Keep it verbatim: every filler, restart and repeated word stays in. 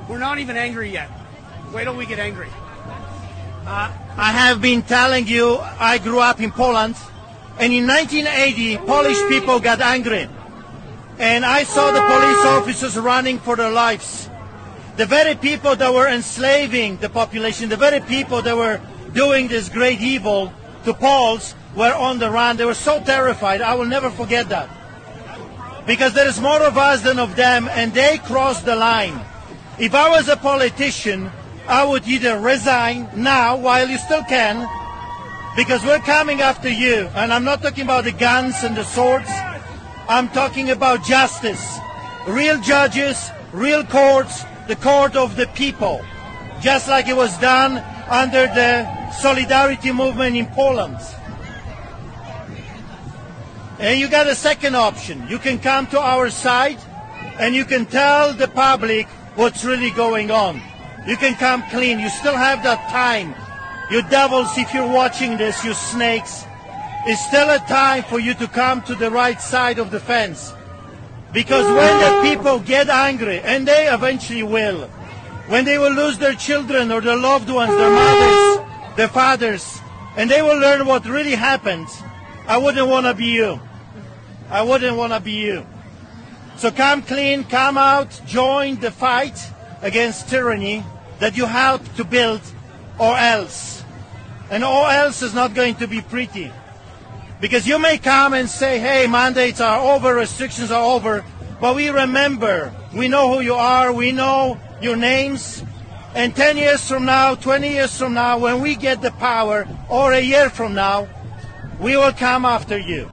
We're not even angry yet. Wait till we get angry. Uh, I have been telling you, I grew up in Poland, and in nineteen eighty, Polish people got angry. And I saw the police officers running for their lives. The very people that were enslaving the population, the very people that were doing this great evil to Poles were on the run. They were so terrified. I will never forget that. Because there is more of us than of them, and they crossed the line. If I was a politician, I would either resign now while you still can, because we're coming after you. And I'm not talking about the guns and the swords. I'm talking about justice. Real judges, real courts, the court of the people. Just like it was done under the Solidarity movement in Poland. And you got a second option. You can come to our side and you can tell the public what's really going on. You can come clean. You still have that time. You devils, if you're watching this, you snakes, it's still a time for you to come to the right side of the fence. Because when the people get angry, and they eventually will, when they will lose their children or their loved ones, their mothers, their fathers, and they will learn what really happened, I wouldn't want to be you. I wouldn't want to be you. So come clean, come out, join the fight against tyranny that you helped to build, or else. And or else is not going to be pretty. Because you may come and say, hey, mandates are over, restrictions are over, but we remember, we know who you are, we know your names, and ten years from now, twenty years from now, when we get the power, or a year from now, we will come after you.